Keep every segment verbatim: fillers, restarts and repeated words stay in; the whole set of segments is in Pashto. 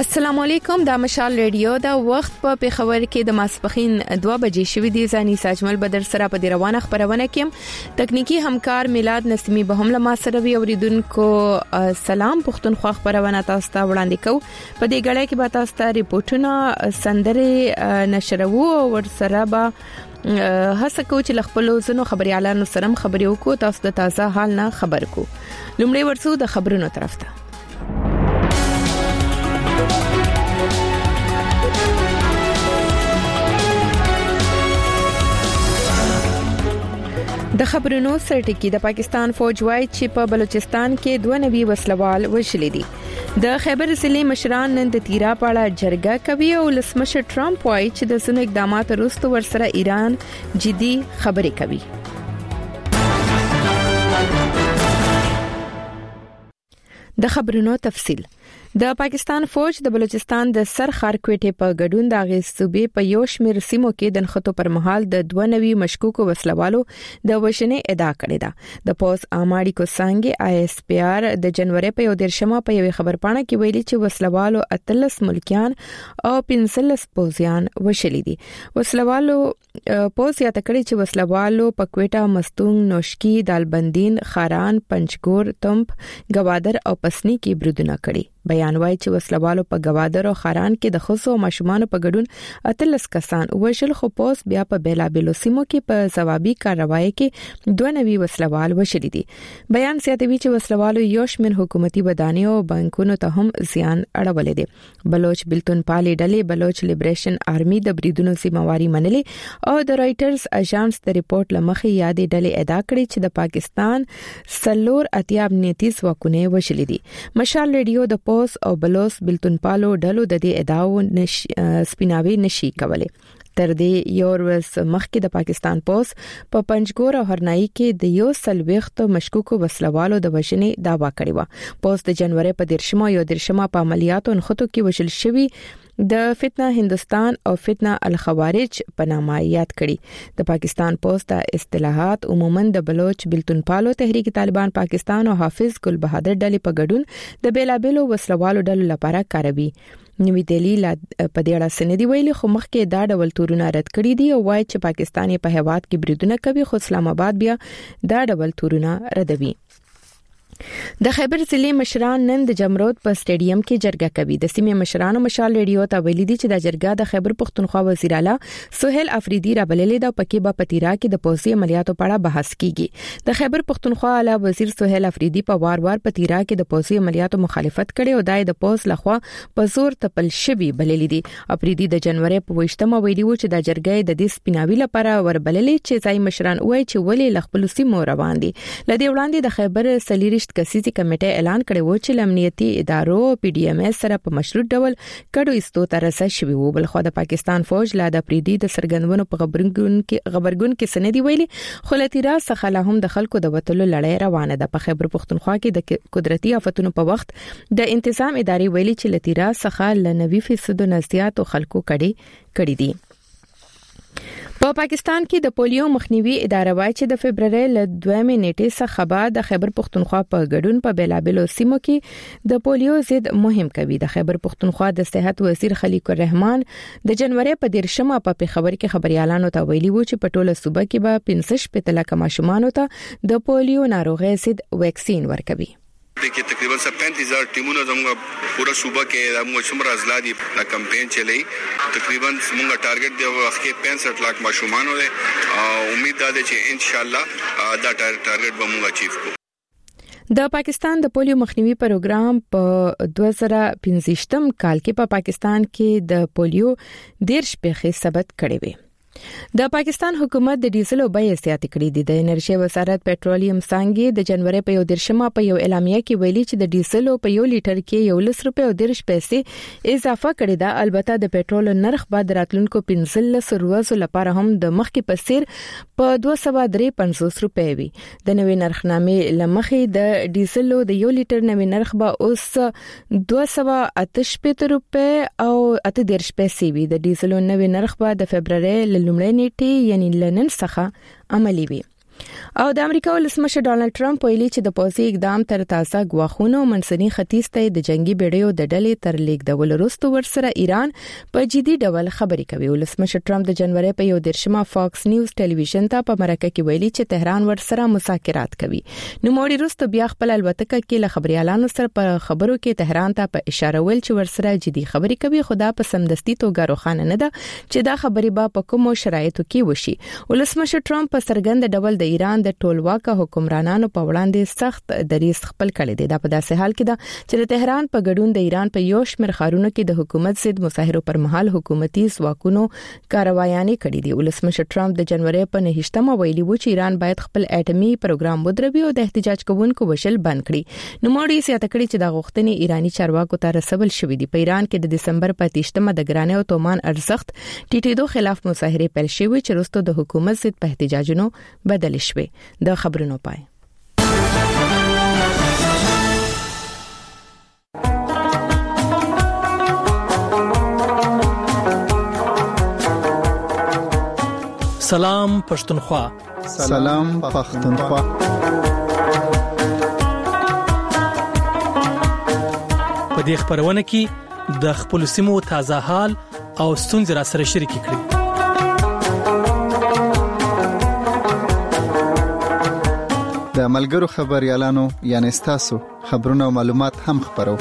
السلام علیکم، دا مشال ریډیو دا وخت په پیښور کې د ماسپخین دوه بجې شوې دي. زاني ساجمل بدر سره په دی روانه خبرونه کې تکنیکی همکار میلاد نسیمی به هم لما سره وی اوریدونکو سلام پښتونخوا خبرونه تاسو ته وړاندې کوو. په دې غړې کې به تاسو ته ریپورتونه سندره نشرو ور سره به هڅه کوو چې خپل زنو خبريالانو سره خبري وکړو، تاسو د تازه حال نه خبر کو. لومړی ورسو د خبرونو طرف ته. د خبرونو سرټکی د پاکستان فوج وايي چې په بلوچستان کې دوه نوي وسلوال وشلي دي. د خیبر ضلع مشران نن د تیرا پاړه جرګه کوي او لسمشر ټرمپ وايي چې د سونو اقدامات وروسته ورسره ایران جدي خبرې کوي. د خبرونو تفصیل. د پاکستان فوج د بلوچستان د سر خارکوټې په ګډون د غصبې په یو شمېر سیمو کې د نخټو پر مهال د دوه نوي مشکوکو وسلوالو د وشنې ادعا کړې ده. د پوز اماړي کو څنګه آی اس پی آر د جنوري په یو درشمه په یو خبرپاڼه کې ویلي چې وسلوالو اتلس ملکیان او پنځلس پوزیان وشلي دي. وسلوالو پوز یا تکړه چې وسلوالو په کوټه مستونګ نوشکی دالبندین خاران پنچګور تمپ گوادر او پسنی کې برودونه کړي. بیان وايي چې وسلوالو په گوادر او خاران کې د خصو ماشومان په ګډون اتلس کسان وشل، خو پوس بیا په بیلا بیلو سیمو کې په ثوابي کاروایی کې دوه نوي وسلوال وشلي دي. بیان سیاتوي چې وسلوالو یو شمېر حکومتي ودانیو او بانکونو ته هم زیان اړولې دي. بلوچ بلتون پالي ډلې بلوچ لیبریشن آرمي د بریدونو سیمواري منلي او د رائټرز اژانس د ریپورت لمخې یادې ډلې ادعا کړې چې د پاکستان سلور اتیا امنیتي ځواکونه وشلي دي. مشال ریډیو د پوس او بلوس بلتون پالو ډلو د دې ادعاو نش... سپیناوي نشي کولای. تر دې یو ورځ مخکې د پاکستان پوس په پنجګور او هرنائی کې د یو سلويخت مشکوکو وسلوالو د وژنې داوا کړې و. پوس د جنوري په دیرشمه یو دیرشمه په عملیاتو نخټو کې وشل شوی د فتنه هندستان او فتنه الخوارج په نامه یاد کړي. د پاکستان پوسټ د اصطلاحات عموما د بلوچ بلتون پالو تحریک طالبان پاکستان او حافظ ګل بهادر ډلې په ګډون د بیلابلو وسلوالو ډلو لپاره کاروي. نوی دلی لا په دې اړه سندې ویلي خو مخکې دا ډول تورونه رد کړی دي او وايي چې پاکستان په هواد کې بریدونه کوي، خو اسلام آباد بیا دا ډول تورونه ردوي. د خیبر ضلع مشران نن د جمرود په سټیډیم کې جرګه کوي. د سیمې مشرانو مشال ریډیو ته ویلي دي چې د جرګه د خیبر پښتونخوا وزیر اعلی سہیل افریدي را بللې ده، پکې به پتیرا کې د پوسي عملیاتو په اړه بحث کیږي. د خیبر پښتونخوا اعلی وزیر سہیل افریدي په وار وار پتیرا کې د پوسي عملیاتو مخالفت کړي او دای د پوس لخوا په زور تپل شوی بللې دي. افریدي د جنوري په وشتمه ویلي و چې د جرګې د دې سپیناوي لپاره ور بللې چې ځای مشران وایي چې ولې لخپل سیمو روان دي. لدی وړاندې د خیبر سلیریشت کسيزي کمیټه اعلان کړی و چې امنیتي ادارو پی ډی ایم اس سره په مشروط ډول کډو استو ترسه شوی وو. بل خو د پاکستان فوج لا د پریدي د سرګندونو په خبرګون کې خبرګون کې سندې ویلي خو لتیرا څخه له هم د خلکو د وټلو لړۍ روانه ده. په خیبر پښتونخوا کې د قدرتي آفتونو په وخت د انتظام ادارې ویلي چې لتیرا څخه ل نوي فیصد نزدیات خلکو کړي کړي دي. په پاکستان کې د پولیو مخنیوي اداره وايي چې د فبرवरी ل دویمې نیټې څخه بعد د خیبر پښتونخوا په ګډون په بیلابلو سیمو کې د پولیو ضد مهم کوي. د خیبر پښتونخوا د صحت وزیر خلیق الرحمن د جنوري په دیرشمه په خبر کې خبريالانو ته ویلي و چې په ټوله صوبه کې به پنځه شپږ لک ماشومان ته د پولیو ناروغي ضد ویکسین ورکوي. देखिए तकरीबन पैंतीस हजार टीमों ने जमगा पूरा सूबा के हमको शुमरा अजला दी ना कैंपेन चली तकरीबन मुंगा टारगेट दे वक्त के पैंसठ लाख माशूमान हो उम्मीद दादे छे इंशाल्लाह दा टारगेट बमुगा अचीव को. د پاکستان د پولیو مخنیوي پروګرام په دوه زره پنځه کال کې په پاکستان کې د پولیو دیرش پیښې ثبت کړې وې. د پاکستان حکومت د ډیزل او بیې زیاتې کړې دي. د انرژي وزارت پېټرولیم څنګه د جنوري په یو درشمه په یو اعلامیه کې ویلي چې د ډیزل په یو لیټر کې یو لس روپے او دیرش پیسې اضافه کړې ده. البته د پېټرول نرخ بعد راتلونکو پنځلس ورځو لپاره هم د مخکې په څیر په دوه سوه درې پنځوس روپے وي. د نوې نرخنامې لمخې د ډیزل د یو لیټر نوې نرخ به اوس دوه سوه اته شپږ روپے او اته دیرش پیسې وي. د ډیزل نوې نرخ به د فبرवरी لومړۍ نیټې یعنی لنن څخه عملی وي. او د امریکا ولسمشر ډانلډ ټرمپ ویلي چې د پوځي اقدام تر تازه غواخونو منځني ختیځ ته د جنگي بیړیو د ډلې تر لیږدولو وروسته ورسره ایران په جدي ډول خبرې کوي. ولسمشر ټرمپ د جنوري په یو دیرشمه فاکس نیوز ټلویزیون ته په مرکه کې ویلي چې تهران ورسره مذاکرات کوي. نو موړي وروسته بیا خپل الوتکه کې له خبريالانو سره په خبرو کې تهران ته په اشاره ویل چې ورسره جدي خبرې کوي، خدا په سمدستي توګه روښانه نه ده چې دا خبرې به په کومو شرایطو کې وشي. ولسمشر ټرمپ په سرګند ډول د ایران د ټولواکه حکمرانانو په وړاندې سخت دریځ خپل کړی دی. دا په داسې حال کې ده چې د تهران په ګډون د ایران په یو شمېر ښارونو کې د حکومت ضد مظاهرو پر مهال حکومتي ځواکونو کاروایانې کړې دي. ولسمشر ټرمپ د جنوري په نهشتمه ویلي و چې ایران باید خپل اټومي پروګرام ودروي او د احتجاج کوونکو وشل بند کړي. نو موړي زیاته کړي چې د غوښتنې ایرانی چارواکو ته رسول شوې دي. په ایران کې د دسمبر په تیشتمه د ګرانۍ او تومان ارزښت ټیټېدو خلاف مظاهره پیل شوې چې وروسته د حکومت ضد په احتجاجونو بدل شوې. د خبرونو پای. سلام پښتونخوا. سلام پښتونخوا. په دې خبرونه کې د خپل سیمو تازه حال او ستونزې را سره شریک کړئ. د ملګرو خبريالانو یعنی تاسو خبرونه او معلومات هم خبرو.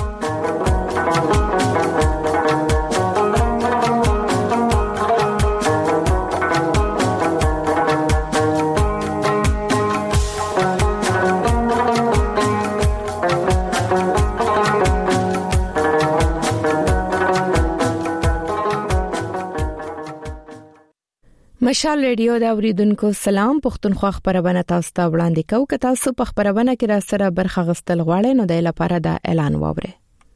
مشال ریډیو دا اوریدونکو سلام. پښتونخوا خبرونه تاسو ته وړاندې کوو. که تاسو په خبرونه کې را سره برخه غستل غواړئ نو د لپاره دا اعلان واورئ.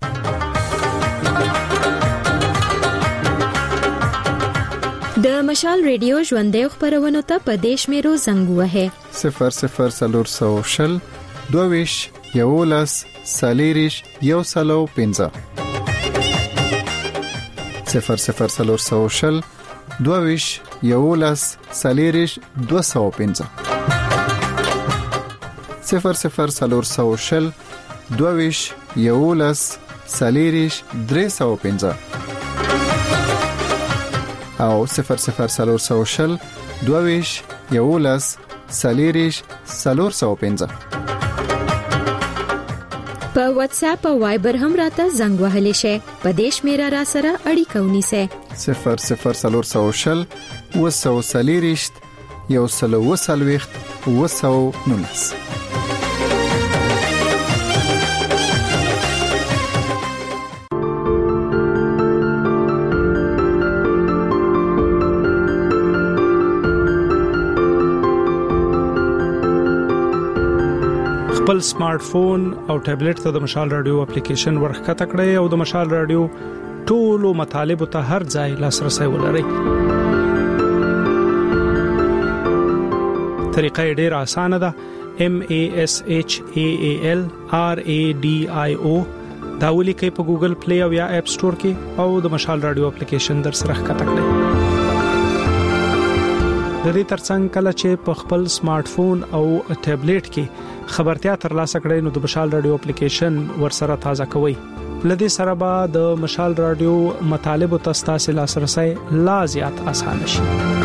د مشال ریډیو ژوندې خبرونه ته په دیش میرو زنګ وهه صفر صفر سلور سو شل دویش یولس سالیریش یو سلو پنځه صفر صفر سلور سو شل دویش یولس سالیریش دو سو پنځه صفر صفر سلور سو شل دویش یولس سالیریش درې سو پنځه او صفر صفر سلور سو شل دویش یولس سالیریش سلور سو پنځه په واتس اپ او وایبر هم راته زنګ وهلی شي. په دیش میرا را سره اړیکه ونیسه. صفر صفر سلور سو شل وسو سالیریش یو سلو وسلويخت وسو نونس. خپل سمارټ فون او ټابلیټ ته د مشال رادیو اپلیکیشن ورخته کړئ او د مشال رادیو ټولو مطالب ته هر ځای لاسرسي ولرئ. طریقه ډیره اسانه ده. M A S H A A L R A D I O دا ولیکئ په ګوګل پلی او یا اپ سٹور کې او د مشال رادیو اپلیکیشن در سره ښکته کړئ. د دې ترڅنګ کله چې په خپل سمارټ فون او ټابلیټ کې خبرتیا ترلاسه کړئ نو د مشال رادیو اپلیکیشن ورسره تازه کوئ. لدې سره به د مشال رادیو مطالب او تاسو لاسرسي لا زیات آسان شي.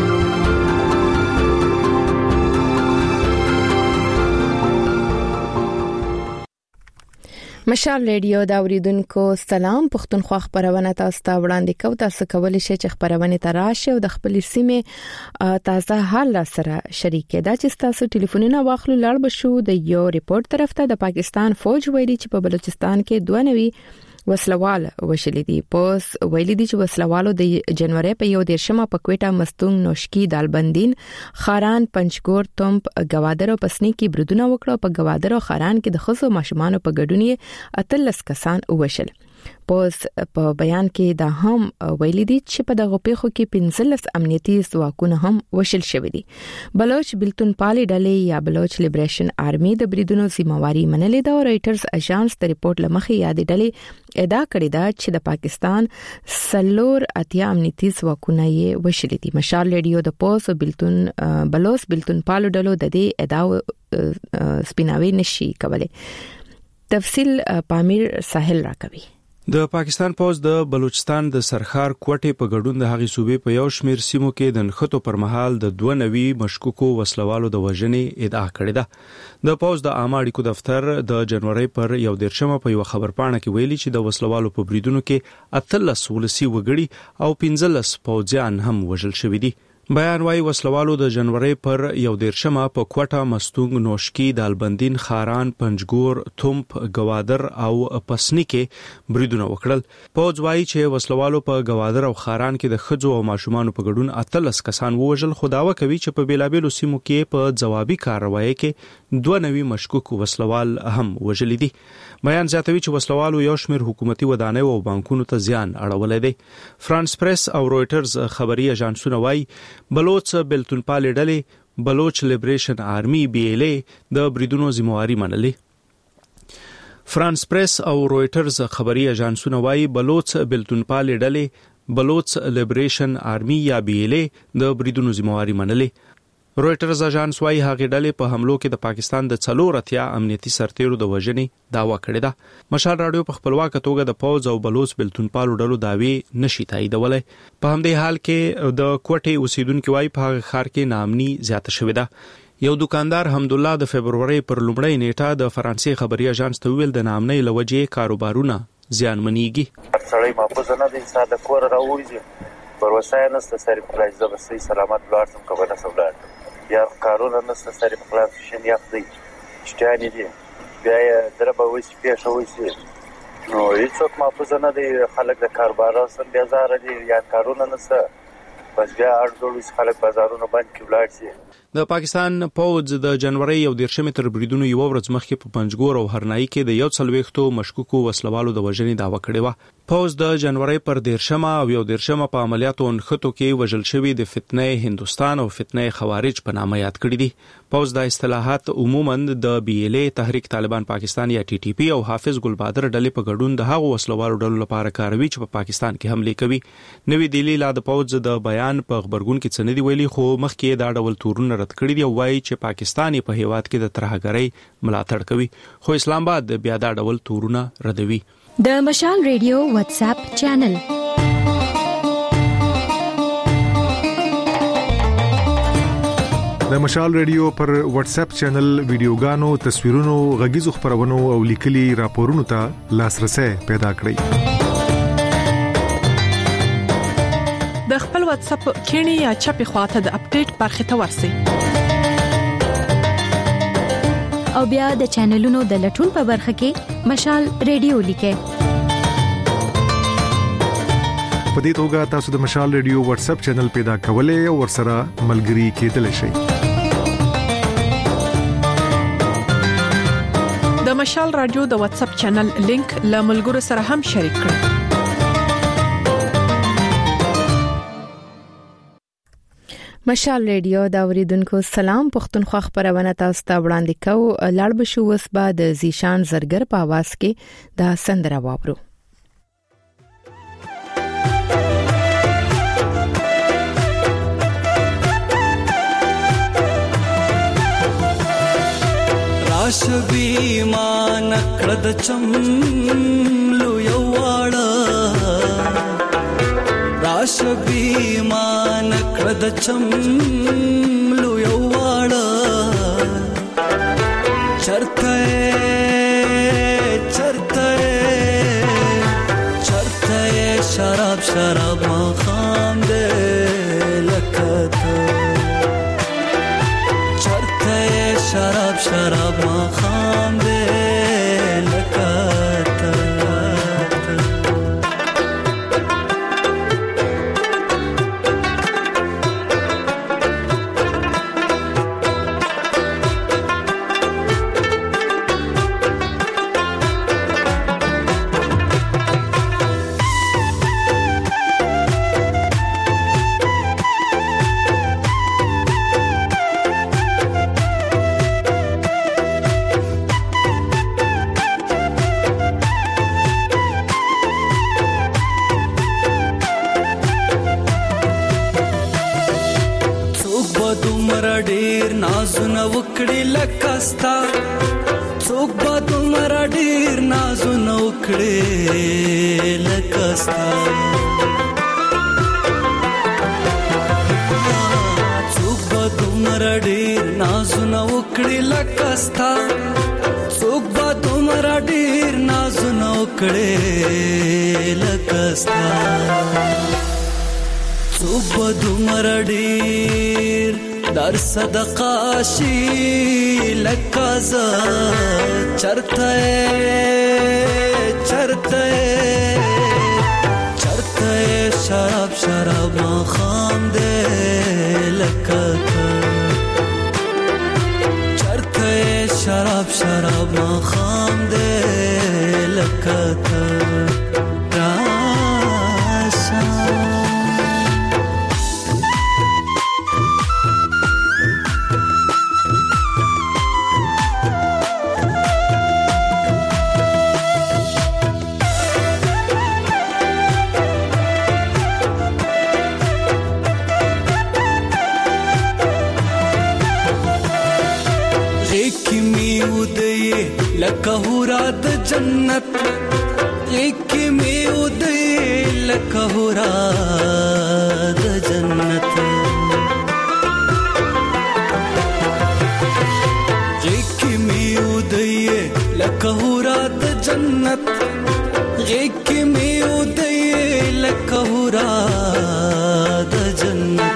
مشال ریډیو دا اوریدونکو سلام. پښتونخوا خبرونه تاسو ته وړاندې کوي. تاسو کولی شئ چې خبرونه تراشه او د خپل سیمه تازه حال سره شریک کړئ. چې تاسو ټلیفونونه واخلو لړ بشو د یو ریپورت طرف ته د پاکستان فوج ویلي چې په بلوچستان کې دوه نوي وسلوال وشلې دي. پوس ویلي دي چې وسلوالو د جنوري په یو دیرشمه په کوټه مستونګ نوشکی دالبندین خاران پنچګور تومپ گوادر او پسنی کې برودونه وکړو. په گوادر او خاران کې د خصو ماشومان په ګډون اتلس کسان وشل. پوز په بیان کې دا هم ویلي دي چې په دغه پیښو کې پنځلس امنیتي ځواکونه هم وشل شوې دي. بلوچ بلتون پالي ډلې یا بلوچ لیبریشن آرمي د بریدونو ذمہواری منلې ده او رائټرز اژانس د ریپورت لمخې یادې ډلې ادعا کړې ده چې د پاکستان سلور اتیا امنیتي ځواکونه یې وشل دي. مشال ریډیو د پوز او بلتون بلوچ بلتون پالو ډلو د دې ادعا سپیناوي نشي کولای. تفصیل پامیر ساحل راکوي. د پاکستان پوز د بلوچستان د سرخار کوټې په ګډون د هغې صوبې په یو شمیر سیمو کې د نښتو پر مهال د دوه نوي مشکوکو وسلوالو د وژنې ادعا کړې ده. د پوز د عامه اړیکو دفتر د جنوري پر یو دیرشمه په یو خبرپاڼه کې ویلي چې د وسلوالو په بریدونو کې اتلس ولسی وګړي او پنځلس پوځیان هم وژل شوي دي. بیان وايي وسلوالو د جنوري پر یو دیرشمه په کوټه مستونګ نوشکی دالبندین خاران پنجګور تومپ گوادر او پسنی کې بریدونه وکړل. پوز وايي چې وسلوالو په گوادر او خاران کې د خځو او ماشومان په ګډون اتلس کسان ووژل. خو داوا کوي چې په بیلابیلو سیمو کې په ځوابي کاروایی کې دوه نوي مشکوک وسلوال هم وژل دي. بیان زیاتوي چې وسلوالو یو شمیر حکومتي ودانۍ او بانکونو ته زیان اړولې دي. فرانس پریس او رويټرز خبري اژانسونه وايي بلوچ بلتون پالي ډلې بلوچ لیبریشن آرمي بي ال اي د بریدونو ذمہواری منلې. فرانس پریس او رويټرز خبري اژانسونه وايي بلوچ بلتون پالي ډلې بلوچ لیبریشن آرمي یا بي ال اي د بریدونو ذمہواری منلې. رويټرز اژانس وايي هغه ډلې په حملو کې د پاکستان د څلور اتیا امنیتي سرتیرو د وژنې داوا کړې ده. مشال رادیو په خپلواک توګه د پوز او بلوچ بلتون پالو ډلو داوی نشي تاییدولای. په همدې حال کې د کوټې اوسیدونکو وايي په هغه ښار کې ناامني زیاته شوې ده. یو دکاندار حمدالله د فبرवरी پر لومړۍ نیټه د فرانسې خبري اژانس ته ویل د ناامنۍ لوجې کاروبارونه زیانمنېږي. سړی محفوظ نه دی انسان د کور راوړي پر وسایل نسته سری پرایز د بسې سلامت بلارتم کوبه نه سولات یا کارونه نسته سری په خلاص شین یخ دی شتانی دي بیا یې دربه وسی پیښه وسی نو هیڅوک محفوظ نه دی. خلک د کاروبار سره بیزاره دي یا کارونه نسته بس بیا اړ خلک بازارونه بند کړي ولاړ شي. د پاکستان پوز د جنوري یو دیرشمه تر بریدونو یو ورځ مخکې په پنجګور او هرنائی کې د یو څلويختو مشکوکو وسلوالو د وژنې داوا کړې و. پوز د جنوري پر دیرشمه او یو دیرشمه په عملیاتو نښتو کې وژل شوی د فتنه هندستان او فتنه خوارج په نامه یاد کړی دي. پوز د اصطلاحات عموما د بي ال اي تحریک طالبان پاکستان یا ټي ټي پی او حافظ ګلبادر ډلې په ګډون د هغو وسلوالو ډلو لپاره کاروي چې په پاکستان کې حمله کوي. نوې دلی لا د پوز د بیان په خبرګون کې څه نه دی ویلي خو مخکې دا ډول تورونه رد کړی دی او وايي چې پاکستان په هیواد کې د ترهګرۍ ملاتړ کوي خو اسلام آباد بیا دا ډول تورونه ردوي. د مشال ریډیو واتس اپ چینل د مشال ریډیو پر واتس اپ چینل ویډیوګانو تصویرونو غږیزو خبرونو او لیکلي راپورونو ته لاسرسي پیدا کړئ. د خپل واتس اپ کینی یا چپی خواته د اپډیټ برخه ته ورسئ او بیا د چینلونو د لټون په برخه کې مشال ریډیو لیکئ. په دې توګه تاسو د مشال ریډیو واتس اپ چینل پیدا کولای او ورسره ملګري کېدلی شئ. د مشال رادیو د واتس اپ چینل لینک له ملګرو سره هم شریک کړئ. مشال ریډیو دا اوریدونکو سلام پښتونخوا خبرونه تاسو ته وړاندې کوو. لاړ بشو وس بعد زیشان زرګر په आवाज کې دا سندره واورو. راش بیمان کړد چملو یو واړه راش بیمان کړد چملو یو واړه چرته چرته چرته شراب شراب ما خام دې لکته چرته شراب شراب ما خام دې لکته ډیر نازونه وکړي لکستا څوک به دومره ډیر نازونه وکړي لکستا څوک به دومره ډیر نازونه وکړي لکستا څوک به دومره ډیر نازونه وکړي لکستا څوک به دومره ډیر در صدقه شي لکه زه چرته چرته چرته شراب شراب ماښام دی لکه ته چرته شراب شراب ماښام دی لکه ته لکه هورا د جنت ایک می ودی لکه هورا د جنت ایک می ودی لکه هورا د جنت ایک می ودی لکه هورا د جنت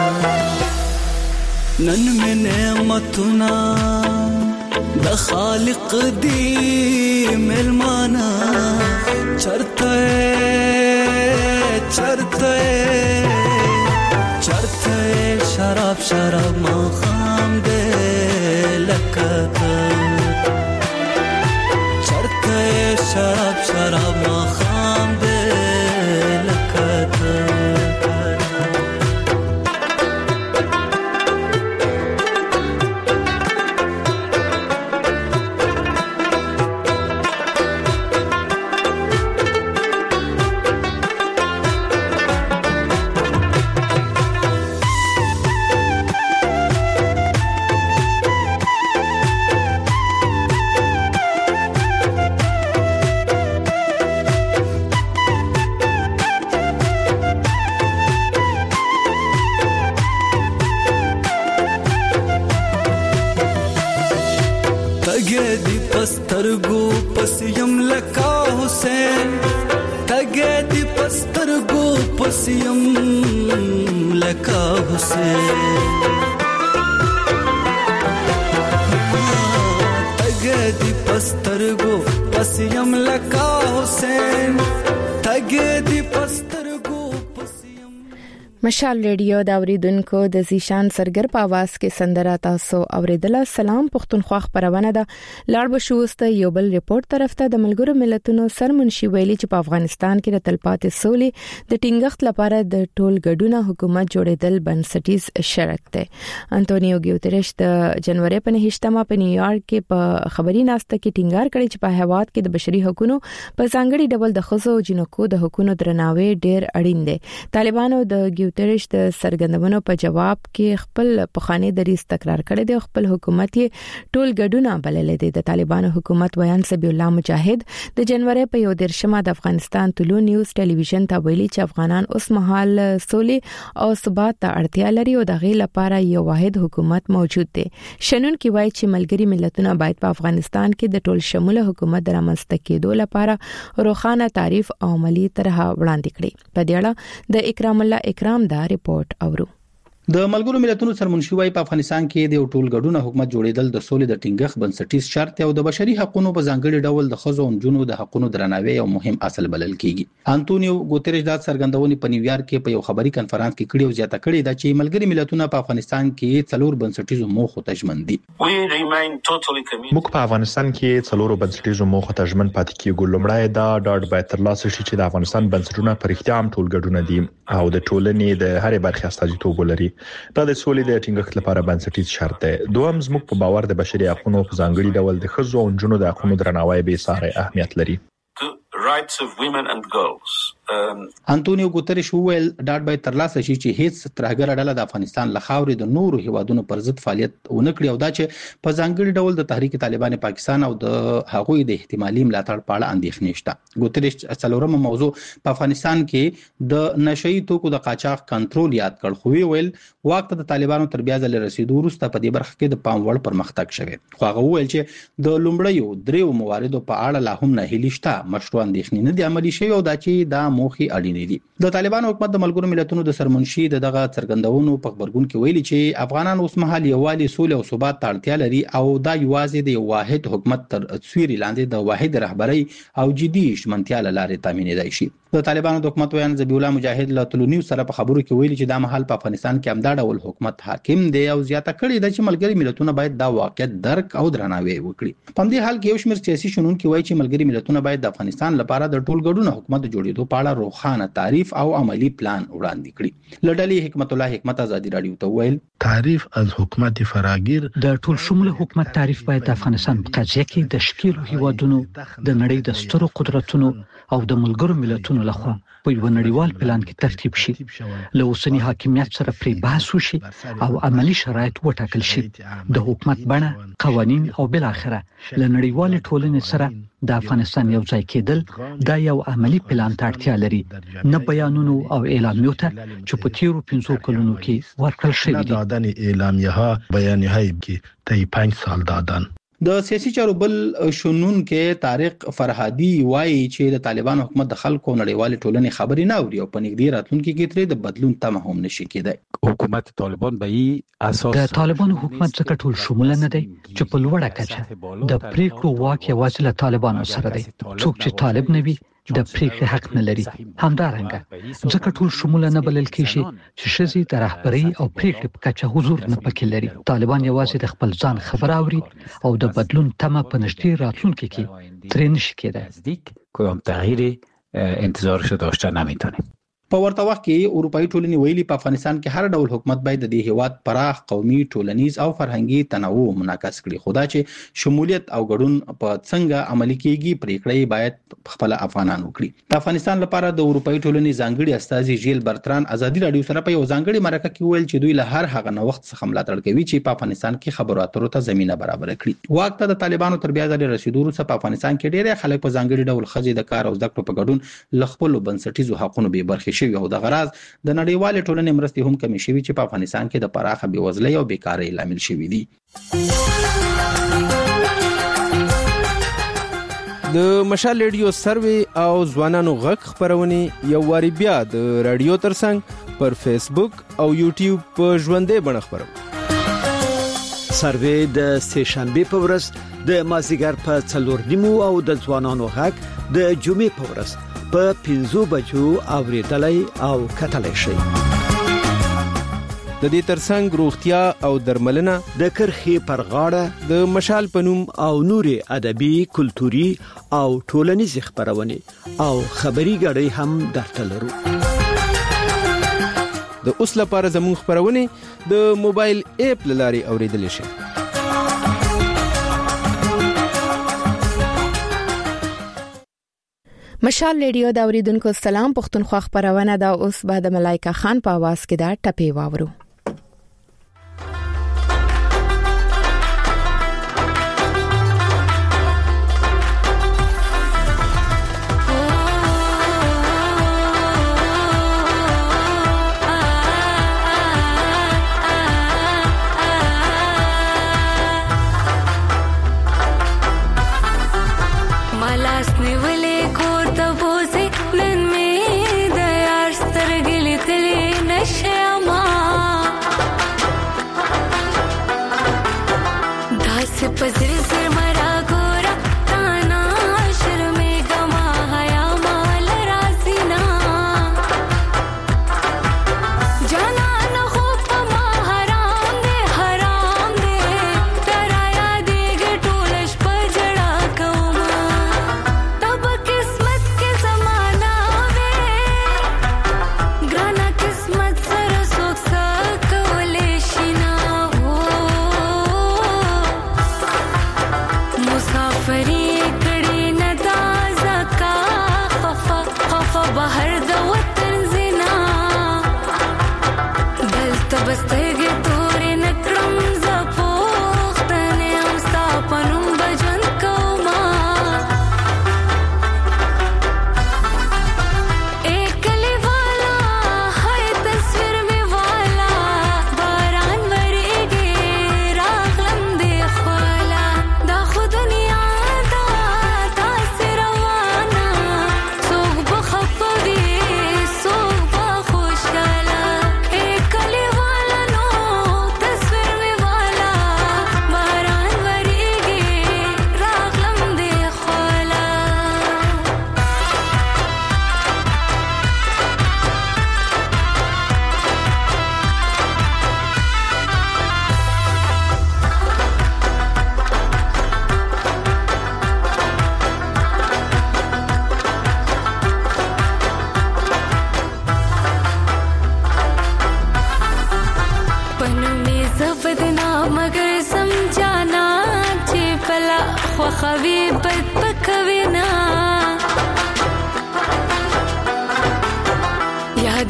نن می نعمتنا د خالق دی ملمانا چرته چرته چرته شراب شراب ماښام دی لکه ته چرته شراب شراب ماښام دی لکه ته پسترګو پسیم لکا حسین تګه دی پسترګو پسیم لکا حسین تګه دی پسترګو پسیم لکا حسین تګه دی پسترګو مشال ریډیو دا اوریدونکو د زیشان سرګر په आवाज کې سندره تاسو اوریدل. سلام پښتونخوا خبرونه ده لاړ بشوست یو بل ریپورت طرف ته د ملګرو ملتونو سرمنشي ویلي چې په افغانستان کې د تلپاتې سولې د ټینګښت لپاره د ټول ګډونه حکومت جوړېدل بنسټیز شرط دی. انټونیو ګیوتریش د جنوري په نهشتمه په نیویارک کې په خبري ناسته کې ټینګار کړی چې په هیواد کې د بشري حقوقو په ځانګړي ډول د ښځو او جنکو د حقوقو درناوی ډېر اړین دی. طالبانو د ګیوتریش د سرګندونو په جواب کې خپل پخوانی دریځ تکرار کړی دی. خپل حکومت یې ټول ګډونه بللې دي. د طالبانو حکومت ویان سبی الله مجاهد د جنوري په یو دیرشمه د افغانستان طلوع نیوز ټلویزیون ته ویلي چې افغانان اوس مهال سولې او ثبات ته اړتیا لري او د غي لپاره یو واحد حکومت موجود دی. شنن کې وایي چې ملګری ملتونه باید په افغانستان کې د ټول شموله حکومت درامسته کېدو لپاره روښانه تعریف او عملی طرح وړاندې کړي. په دې اړه د اکرام الله اکرام دا ریپورت اورو. د ملګرو ملتونو سرمنشي وايي په افغانستان کې د ټول ګډونه حکومت جوړېدل د سولې د ټینګښت بنسټیز شرط او د بشري حقوقو په ځانګړي ډول د ښځو او نجونو د حقوقو درناوی یو مهم اصل بلل کیږي. انټونیو ګوتریش د سرګندونې په نیویارک کې په یو خبري کانفرنس کې کړي او زیاته کړي دا چې ملګري ملتونه په افغانستان کې څلور بنسټیزو موخو ته ژمن دي. موږ په افغانستان کې څلور بنسټیزو موخو ته ژمن پاتې کیږو. لومړی دا ډاډ باید ترلاسه شي چې د افغانستان بنسټونه پر اړتیا هم ټول ګډونه دي او د ټولنې د هرې برخې استازیتوب ولري. دا د سولې د ټینګښت لپاره بنسټیز شرط دی. دوهم زموږ په باور د بشري حقوقو په ځانګړي ډول د ښځو او نجونو د حقوقو درناوی به ساره اهمیت لري. The rights of women and girls انټونیو ګوتریش وویل ډاډ باید ترلاسه شي چې هیڅ ترهګر ډله د افغانستان له خاورې د نورو هیوادونو پر ضد فعالیت ونه کړي او دا چې په ځانګړي ډول د تحریک طالبان پاکستان او د هغوی د احتمالي ملاتړ په اړه اندېښنې شته. ګوتریش څلورمه موضوع په افغانستان کې د نشئی توکو د قاچاق کنټرول یاد کړ خو ویل وخت د طالبانو تر بیا ځل رسیدو وروسته په دې برخه کې د پام وړ پرمختګ شوی. خو هغه ویل چې د لومړیو دریو مواردو په اړه لا هم نه هلي شته مشروع اندېښنې نه دي عملي شوی او دا چې دا موخي اړینې دي. د طالبانو حکومت د ملګرو ملتونو د سرمنشي دغه څرګندونو په خبرګون کې ویلي چې افغانان اوس مهال یووالي سولې او ثبات ته اړتیا لري او دا یوازې د یو واحد حکومت تر سیوري لاندې د واحد رهبرۍ او جدي شمنتیا لارې تامینېدای شي. د طالبانو د حکومت ویان ذبیح الله مجاهد له تلونیو سره په خبرو کې ویلي چې دا مهال په افغانستان کې همدا ډول حکومت حاکم دی او زیاته کړي د چې ملګري ملتونه باید دا واقعیت درک او درناوی وکړي. په دې حال کې یو شمېر سیاسي شنونکي وایي چې ملګري ملتونه باید د افغانستان لپاره د ټولګډون حکومت جوړېدو په اړه روښانه تعریف او عملی پلان وړاندې کړي. لړډلې حکمت الله حکمت آزادي رادیو ته ویل تعریف از حکومت فراگیر د ټول شمول حکومت تعریف باید د افغانستان په قضیه کې د شکیلو هیوادونو د نړۍ د سترو قدرتونو او د ملګرو ملتونو لخوا په یو نړیوال پلان کې ترتیب شي. له اوسنی حاکمیت سره پرې بحث وشي او عملی شرایط وټاکل شي. د حکومت بڼه، قوانین او بل اخره له نړیوال ټولنې سره د افغانستان یو ځای کېدل دا یو عملی پلان ته اړتیا لري، نه بیانونو او اعلامیو ته چې په تیرو پنځو کلونو کې ورکړل شوي دي. دادن اعلامیه ها بیانیه هایی کې ته پنځه سال دادن. د سیاسي چارو بل شنونکو طارق فرهادي وایي چې د طالبان حکومت د خلکو نړیوال ټولنې خبرې نه اوري او په نږدې راتلونکي کې ترې د بدلون تمه هم نشي کېدای. حکومت طالبان به ای اساس د طالبان حکومت څخه ټول شمول نه دی چې په لوړه کچه د پریکړو واک یوازې له طالبانو سره دی. څوک چې طالب نه وي د پریکړې حق نه لري. همدارنګه ځکه ټول شمول نه بلل کېږي چې شذي د رهبرۍ او پریکړې په کچه حضور نه پکې لري. طالبان یوازې د خپل ځان خبر اوري او د بدلون تمه په نږدې راتلونکي کې ترې نشي کېدای. کوم تغییر انتظارش داشته نمیتونیم. په ورته وخت کې اروپאי ټولنې ویلي په افغانستان کې هر ډول حکومت باید د دې هیواد پراخ قومي، ټولنیز او فرهنګي تنوع منعکس کړي. خو دا چې شمولیت او ګډون په څنګه عملي کیږي پریکړې باید خپل افغانان وکړي. د افغانستان لپاره د اروپאי ټولنې ځانګړي استازي ژیل برتران آزادي رادیو سره په یو ځانګړي مرکه کې ویل چې دوی له هر هغه نوښت څخه ملاتړ کوي چې په افغانستان کې خبرو اترو ته زمينه برابر کړي. واک ته د طالبانو تر بیا ځل رسیدو وروسته په افغانستان کې ډېر خلک په ځانګړي ډول ښځې د کار او زده کړو په ګډون له خپل بنسټیزو حقوقو به برخې شوي او د غرض د نړیوال ټولنې مرستې هم کمی شوي چې په افغانستان کې د پراخه بېوزلۍ او بیکارۍ لامل شوي دي. د مشال ریډیو سروي او ځوانانو غږ خبرونه یو واری بیا د رادیو ترڅنګ پر فیسبوک او یوټیوب په ژوندې بڼه خبرو. سروي د سه شنبه په ورځ د مازیګر په څلور نیمو او د ځوانانو غږ د جمعې په ورځ په پنځو بجو اوریدلای او کتلای شي. د دې ترڅنګ روغتیا او درملنه، د کرخې پر غاړه، د مشال پنوم او نوري ادبي، کلتوري او ټولنیز خبرونه او خبري غړي هم درته لرو. د اوس لپاره زموږ خبرونه د موبایل اپ لاري اوریدل شي. مشال ریډیو دا اوریدونکو سلام. پښتونخوا خبرونه دا اوس بعد ملایکه خان په आवाज کې دا ټپي واورو. نن می د یار سترګې لیدلې نشم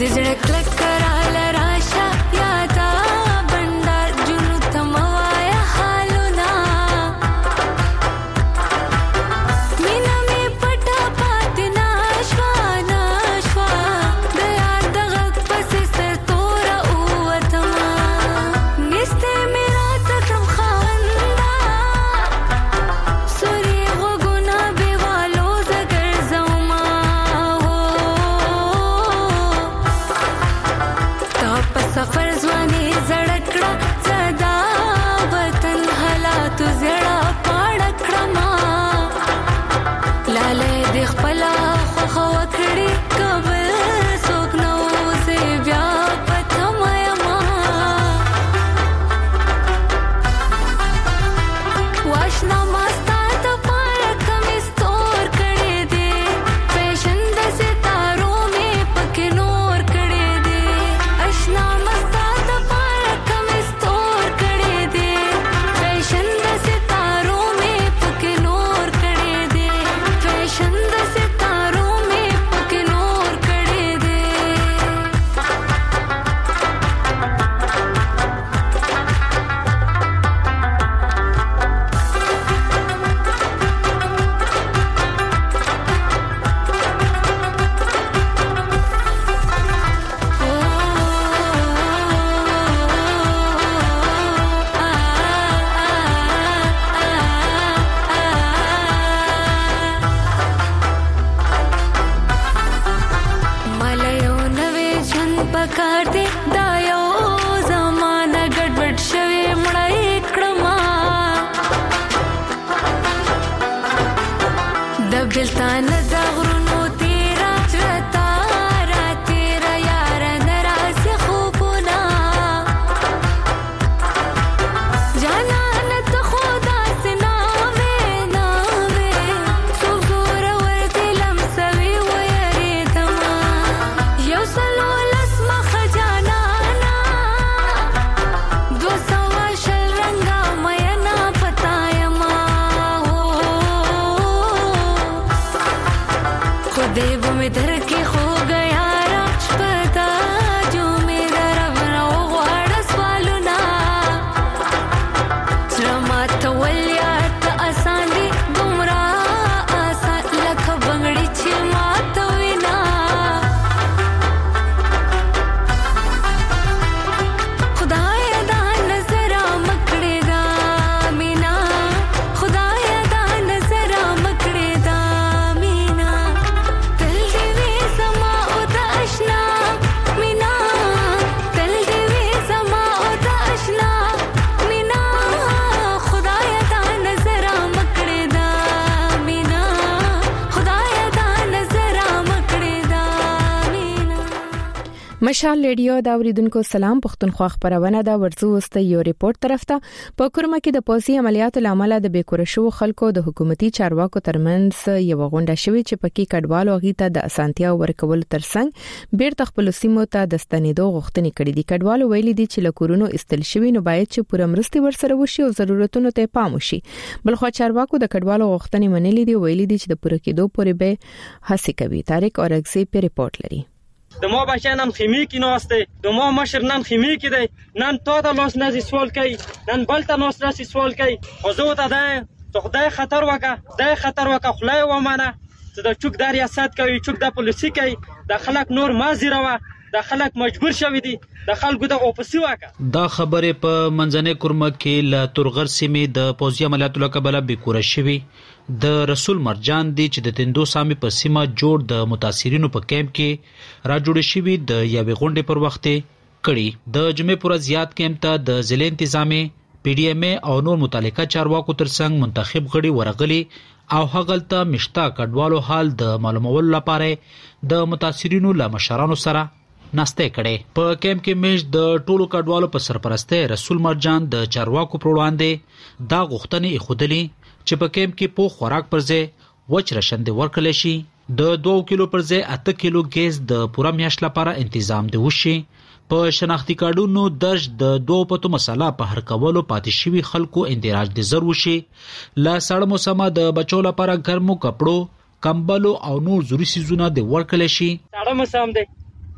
مشال ریډیو دا اوریدونکو سلام پښتونخوا خبرونه دا ورزوسته یو ریپورت طرف ته په کورما کې د پوزي عملیاتو لامل د بیکور شو خلکو د حکومتي چارواکو ترمنځ یو غونډه شوې چې پکې کډوالو غیته د اسانتیا ورکول ترڅنګ بیرته خپل سیمو ته د ستنېدو غوښتنې کړې دي. کډوالو ویلي دي چې لکورونو استل شوی نو باید چې پوره مرستي ورسره وشي او ضرورتونو ته پام وشي. بلخو چارواکو د کډوالو غوښتنې منلې دي، ویلي دي چې د پوره کېدو پورې به هڅه کوي. طارق اورغزي په ریپورت لري. د ما بچه نن خیمه کې ناشته، د ما مشر نن خیمه کې دی، نن تا ته لاس نزي سوال کوي، نن بل ته لاس نزي سوال کوي. خو زه ته ده خدای خطر وکړه، خدای خطر وکړه، خلای و مانه چې د چوک د ریاست کوي، چوک د پولیسي کوي، د خلک نور مازیروه، د خلک مجبور شوی دي، د خلکو د اوپسی وکړه. دا خبره په منځنۍ کورمه کې ل تورغر سیمې د پوزي عملیاتو لکبله بیکوره شوی د رسول مرجان دی چې د تندو سامي په سیمه جوړ د متاثرینو په کیمپ کې را جوړ شوی د یوې غونډې پر وخت کړي. د جمعې پر زیات کیمپ ته د ضلع انتظامی پی ډی ایم او نور متعلقه چارواکو ترڅنګ منتخب غړي ورغلي او هغلته مشتا کډوالو حال د معلومولو لپاره د متاثرینو له مشرانو سره ناسته کړي. په کیمپ کې مش د ټولو کډوالو په سرپرسته رسول مرجان د چارواکو پر وړاندې دا غوښتنې خودلی چې په کیمپ کې پوخ خوراک پر ځای وچ راشند ورکړل شي، د دوه کیلو پر ځای اته کیلو ګیس د پوره میاشت لپاره تنظیم دی وشي. په شناختی کارډونو درج د دوه پتو مسله په هر کولو پاتې شوی خلکو اندراج دي ضرور شي. لا سړ موسمه د بچو لپاره ګرمو کپړو، کمبلو او نور ضروري سيزونه د ورکړل شي. سړ موسم دی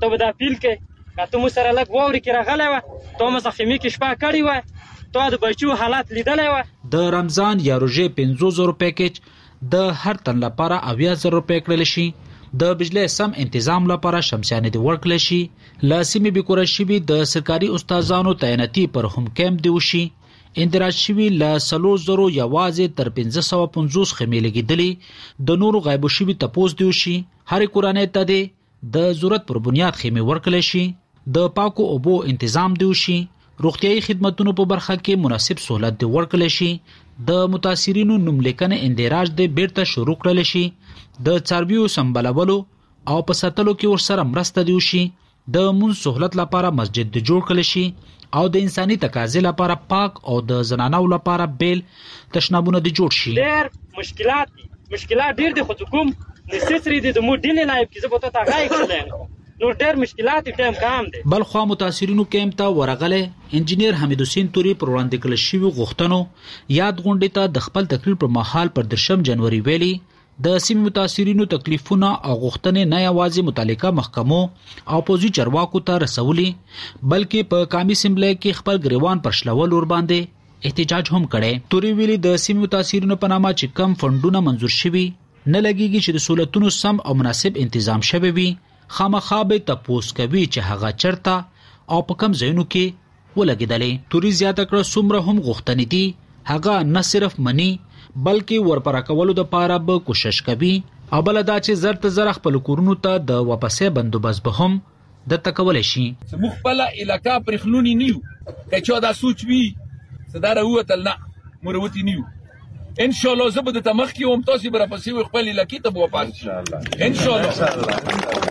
ته به دا پیل کې که ته مو سره لږ واورې کې راغلی وه ته مو زخمي کې شپه کړې وه ته د بچو حالات لیدلی وه. د رمضان یا روژې پنځو زرو پیکیج د هر تن لپاره اویا زره روپۍ کړل شي. د بجلی سم تنظیم لپاره شمسیانې د ورکړل شي. له سیمې بیکوره شوي د سرکاري استادانو تعیناتي پر هم کیمپ دی وشي. اندراج شوي له څلور زرو یوازې تر پنځه سوه پنځوس خیمې لګېدلې. د نورو غایبو شوي تپوس دی وشي. هرې کورنۍ ته دی د ضرورت پر بنیاد خیمې ورکړل شي. د پاکو اوبو تنظیم دی وشي. روغتیايي خدماتونو په برخه کې مناسب سہولت دی ورکړل شي. د متاثرینو نوملیکنه اندراج دی بیرته شروع کړل شي. د څارویو سمبالولو او په ساتلو کې ورسره مرسته دی وشي. د مون سہولت لپاره مسجد دی جوړ کړل شي او د انساني تقاضې لپاره پاک او د زنانو لپاره بیل تشنابونه دی جوړ شي. ډېر مشکلات دي مشکلات ډېر دي خو کوم نسسري دي د مو ډیلی لایف کې زه به ته غای کړل نو ډېر مشکلات ټیم کام دي. بل خو متاثرینو کیمپ ته ورغله انجینیر حمید حسین توري پر وړاندې کړل شوی غوښتنو یاد غونډې ته د خپل تقریر پر مهال پر درشم جنوري ویلي د سیمې متاثرینو تکلیفونه او غوښتنې نه یوازې متعلقه محکمو او پوزي چارواکو ته رسولي بلکې په قومي اسمبلی کې خپل ګریوان پر شلول ور باندې احتجاج هم کړي. توري ویلي د سیمې متاثرینو په نامه چې کم فندونه منزور شوي نه لګيږي چې د سہولتونو سم او مناسب تنظیم شوی وي. خامخا به تپوس کوي چې هغه چرته او په کم ځایونو کې ولګیدلې. توري زیاته کړه څومره هم غوښتنې دي هغه نه صرف منی بلکې ورپره کولو د پاره به کوشش کوي او بل دا چې زر ته زر خپل کورونو ته د واپسې بندوبست به هم د تکول شي. مخبله علاقه پرخلونی نیو کچو دا سوچ وی صدره وتل نه مروتی نیو ان شاء الله زبد تمخ کی وم تاسو بر پسې خپل علاقه ته واپس ان شاء الله ان شاء الله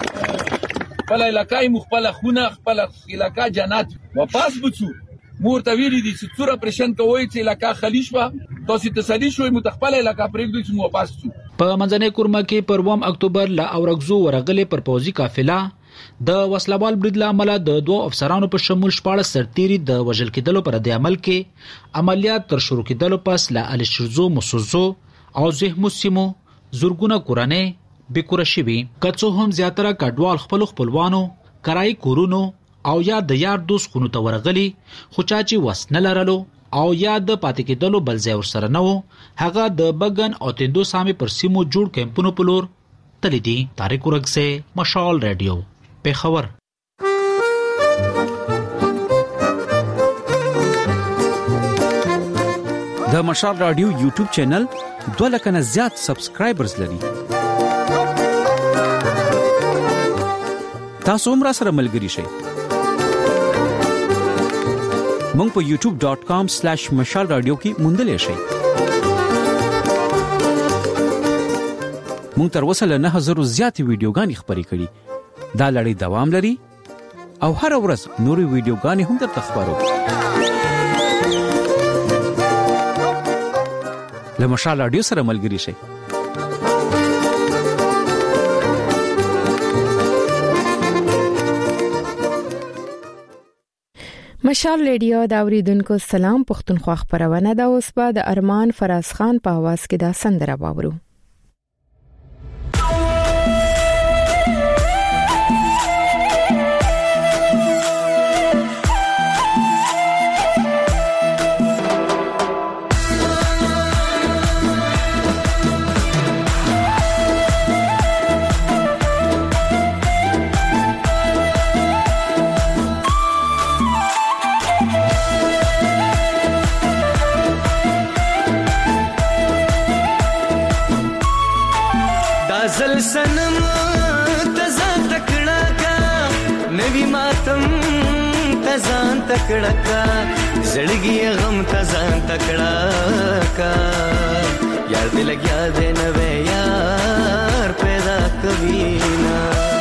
خپل علاقه مخبله خونه خپل علاقه جنات واپس بچو مور ته ویلي دي چې څوره پرشن کوي چې علاقه خلیش وا تاسو تسلی شوي متخپل علاقه پرېږدي چې مو واپس شو. په منځنۍ کورمه کې پر اووم اکتوبر لا اورغزو ورغلې پر پوزي قافله د وسلوال برید لامل د دوه افسرانو په شمول شپاړس سرتيري د وژل کېدلو پر د عمل کې عملیات تر شروع کېدلو پس لا الشرزو مسوزو او زهمو سیمو زورګونه کورانه بیکوره شوي. کڅو هم زیاتره کډوال خپل خپلوانو کرای کورونو او یا د یار دوست خونو ته ورغلي خو چا چې وس نه لرلو او یا د پاتې کېدلو بل ځای ورسره نه وو هغه د بګن او تندو سامي پر سیمو جوړ کیمپونو په لور تللی دي. طارق ورغسه مشال رادیو پیښور. د مشال رادیو یوټیوب چینل دوه لک نه زیات سبسکرایبرز لري. تاسو هم را سره ملګري شئ. مونږ په یوټیوب ډاٹ کام سلیش مشال رادیو کې موندلې شئ. مونږ تر اوسه له نه هزارو زیاتې ویډیوګانې خپرې کړې. دا لړۍ دوام لري او هر ورځ نورې ویډیوګانې هم درته خبرو. له مشال رادیو سره ملګري شئ. مشال ریډیو دا اوریدونکو سلام پښتونخوا خبرونه دا اوس به د ارمان فراز خان په आवाज کې دا سندره واورو. زل سنم تزان تکڑا کا نوی ماتم تزان تکڑا کا زړګي غم تزان تکڑا کا یار دل لګیا دې نوې یار پیدا کوي نا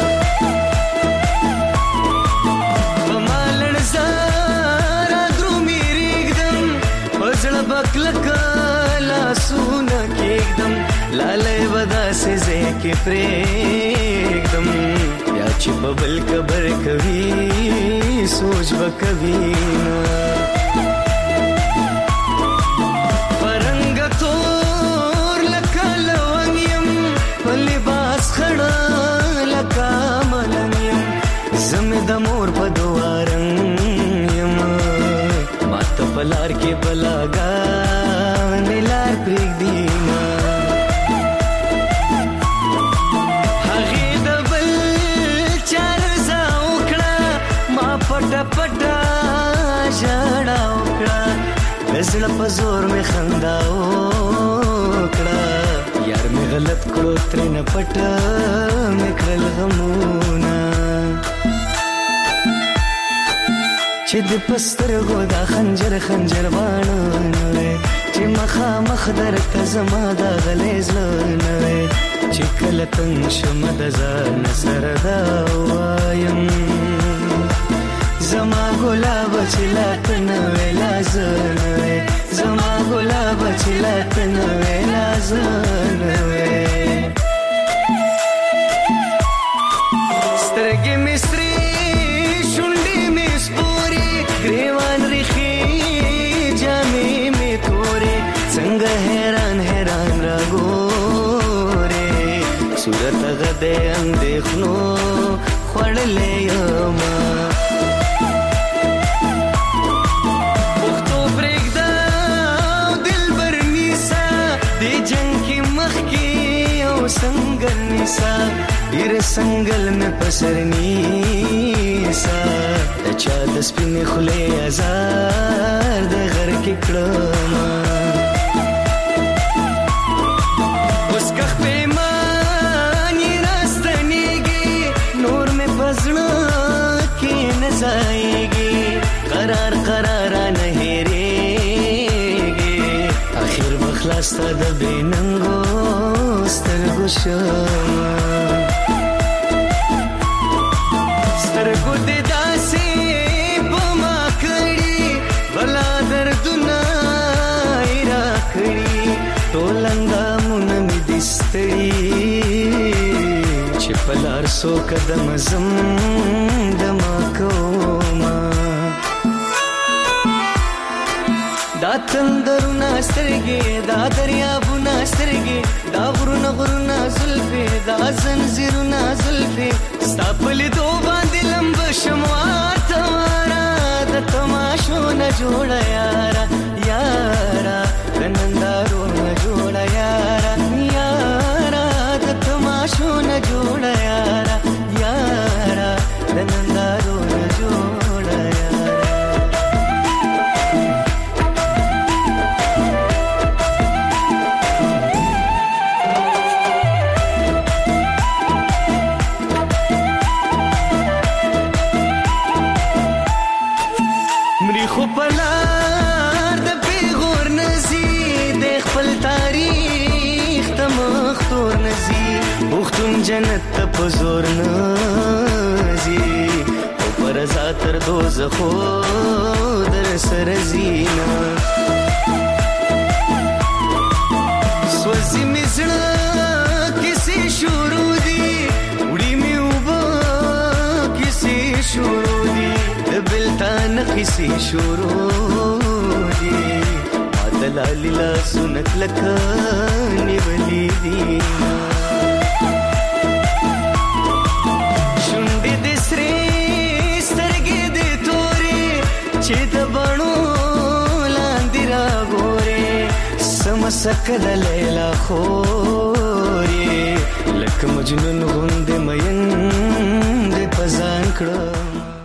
بمالن زارا درو میری एकदम پزړ بکلکا لا سونه کې एकदम لالای ودا سے زکی پریکدم یا چې په بل کبر کوي سوچ وکوي نا پرنګ تور لکه لونیم په لباس خړا لکه ملنیم بلاګانې لار پرېږدینا هغې د بل چا رضا وکړه ما پټه پټه ژړا وکړه د زړه په زور مې خندا وکړه یار مې غلط کړو ترېنه پټه مې کړل غمونه چې د پسترګو دا خنجر خنجر باڼه نه وې چې مخامخ درته زما دا غلی زړه نه وې چې کله تنګ شمه د ځان سره دا وایم زما ګلاب چې لا ته نه وې لا زه نه وې زما ګلاب چې لا ته نه وې لا زه نه وې سترګې مې سرې شونډې مې سپورې ګریوان ریښې جامې مې تورې څنګه حیران حیران راګورې صورت هغه د اندېښنو خوړلې یمه سنگل نیسا ډیر سنگل مې پسر نیسا د چا د سپینې خولې ازار د غر کې کړم اوس کخ پیمانې راستنېږي نور مې پزړه کې نه ځایږي قرار قرار نه هېرېږي اخر به خلاص ستا د بې ننګو سترګو شمه سترګو دې داسې په ما کړي بلا دردونه یې راکړي ټول اندامونه مې دې ستړي چې په لار څو قدمه ځم دمه کومه دا تندرونه سترګې دا دریابونه سترګې دا غرونه غرونه زلفې دا زنځیرونه زلفې ستا په لیدو باندې لمبه شم واته واره د تماشو نه جوړه یاره یاره د نندارو نه جوړه یاره یاره د تماشو نه جوړه یاره یاره د نندارو نه جوړه یاره خو پلار د پیغور نزی د خپل تاریخ ته مختور نزی بوختون جنت ته پزور نزی او پر زاتر دوزخو در سر زینا سوزی مزړه کسی شروع دی وړي می وبا کسی شروع دی بلتان کسی شروع دی عدلالی لا سنک لکانی ولی دینا شنڈی دی سری سترگی دی توری چی دبانو لاندی را گوری سمسکل لیلا خوری لک مجنون غند مین دی پزان کرم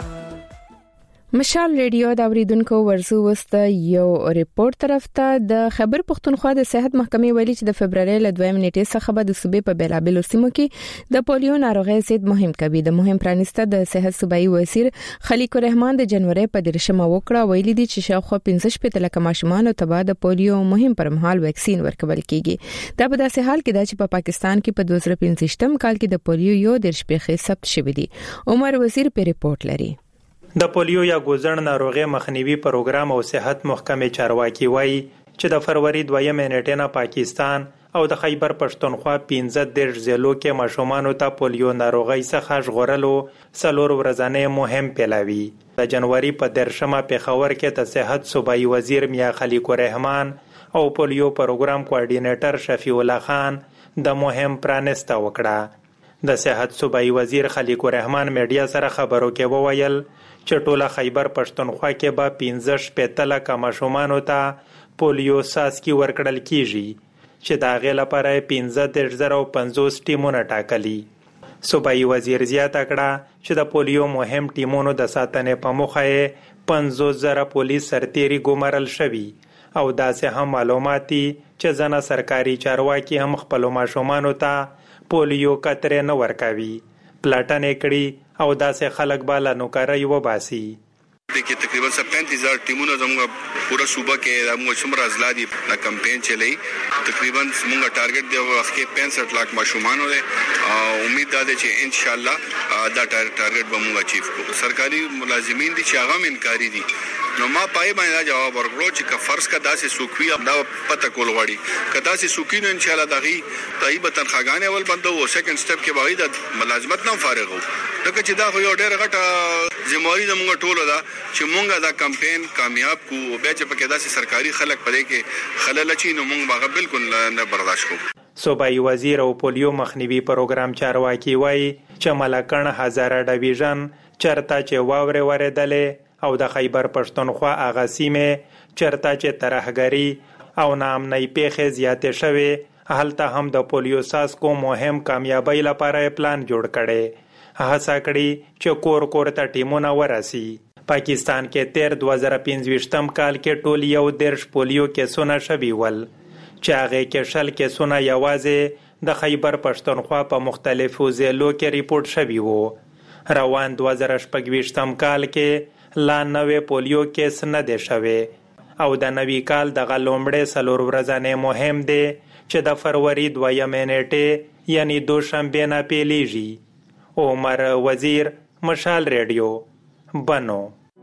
مشال ریډیو دا اوریدونکو ورزو وست یو ریپورت طرف ته د خبر پښتونخوا د صحت محکمې ویلي چې د فبرवरी ل دویم نیټې څخه به د صوبې په بیلابلو سیمو کې د پولیو ناروغي ضد مهم کوي د مهم پرانسته د صحت صوبایي وزیر خلیق الرحمن د جنوري په درشمه وکړه ویلي دي چې شاوخوا پنځه شپږ لک ماشومان ته به د پولیو مهم پر مهال ویکسین ورکول کیږي دا په داسې حال کې چې په پاکستان کې په دوه هزار پنځه کال کې د پولیو یو د شپږ ثبت شوی دی عمر وزیر په ریپورت لري د پولیو یا ګوزړ ناروغي مخنیوي پروګرام او صحت محکمې چارواکي وایي چې د فروری دویمه نیټه نه پاکستان او د خیبر پښتونخوا پنځه دیرش ضلعو کې ماشومان ته پولیو ناروغي څخه ژغورلو څلور ورځنی مهم پیلوي د جنوري په درشمه پیښور کې د صحت صوبایي وزیر میا خلیق الرحمن او پولیو پروګرام کوارډینیټر شفیع الله خان د مهم پرانسته وکړه د صحت صوبایي وزیر خلیق الرحمن میډیا سره خبرو کې وویل چې ټوله خیبر پښتونخوا کې به پنځه شپېته لکه ماشومانو ته پولیو څاڅکي ورکړل کیږي چې د هغې لپاره یې پنځه دېرش زره او پنځوس ټیمونه ټاکلي. صوبایي وزیر زیاته کړه چې د پولیو مهم ټیمونو د ساتنې په موخه یې پنځوس زره پولیس سرتیري ګمارل شوي او داسې هم معلومات دي چې ځنه سرکاري چارواکي هم خپلو ماشومانو ته پولیو قطرې نه ورکوي. پلاټنې کړي او داسې خلک به له نوکرۍ وباسي. देखिए तकरीबन सब पैंतीस हजार टीमों ने जमूंगा पूरा सूबा के जमूंगा शुमरा अजला दी ना कैंपेन चलाई तकरीबन जमूंगा टारगेट दे वक्त के पैंसठ लाख माशूमान हो उम्मीद दादे चे इंशाल्लाह दा टारगेट बमूंगा चीफ को सरकारी मुलाजिमीन दी चागा में इनकारी दी نو ما پای باندې جواب ورکړو چې که فرض کا داسې سوکوي دا پته کول غواړي که داسې سوکینو ان شاء الله دغه طيبه تنخواګانې اول بندو او سیکنډ سټپ کې باید د ملازمت نه فارغ وو لکه چې دا خو یو ډېر غټه ذمہواری د موږ ټولو دا چې موږ دا کمپاین کامیاب کو او بیا چې پکې داسې سرکاري خلک پدې کې خلل چي نو موږ هغه بالکل نه برداشت کوو. صوبایي وزیر او پولیو مخنیوي پروګرام چارواکي وایي چې ملکن هزاره ډیویژن چرته چې واورې ورېدلې او د خیبر پښتونخوا هغه سیمې چرته چې ترهګري او ناامنۍ پیښې زیاتې شوې هلته هم د پولیو څاڅکو مهم کامیابۍ لپاره پلان جوړ کړی. هڅه کړې چې کور کور ته ټیمونه ورسي. پاکستان کې تیر دوه زره پنځویشتم کال کې ټول یو دېرش پولیو کیسونه شوي ول چې هغې کې شل کیسونه یوازې د خیبر پښتونخوا په مختلفو ضلعو کې ریپورټ شوي وو. روان دوه زره شپږویشتم کال کې لا نوې پولیو کیس نه دی شوی او د نوي کال دغه لومړی څلور ورځنی مهم دی چې د فروری دویمې نیټې یعنی دوشنبې نه پیلیږي. عمر وزیر، مشال ریډیو، بنو.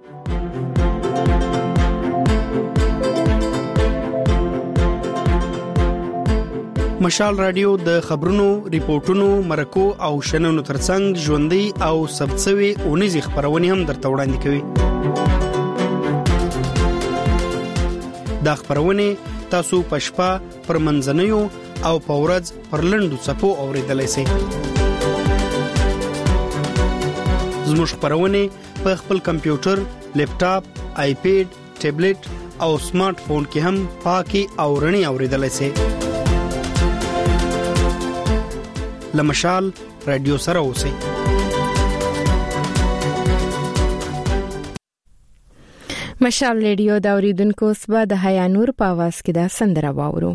مشال رادیو د خبرونو، ریپورتونو، مرکو او شننو ترڅنګ ژوندۍ او ثبتسوي اونیزې خبرونه هم درته وړاندې کوي. دا خبرونه تاسو په شپه پر منځنیو او په ورځ پر لنډو څپو اوریدلای شئ. زموږ خبرونه په خپل کمپیوټر، لیپټاپ، آیپیډ، ټابلیټ او سمارټ فون کې هم پاکي او رڼي اوریدلای شئ. لمشال رادیو سره اوسئ. مشال ریډیو دا اوریدونکو صبح د حیا نور په आवाज کې دا سندره واورو.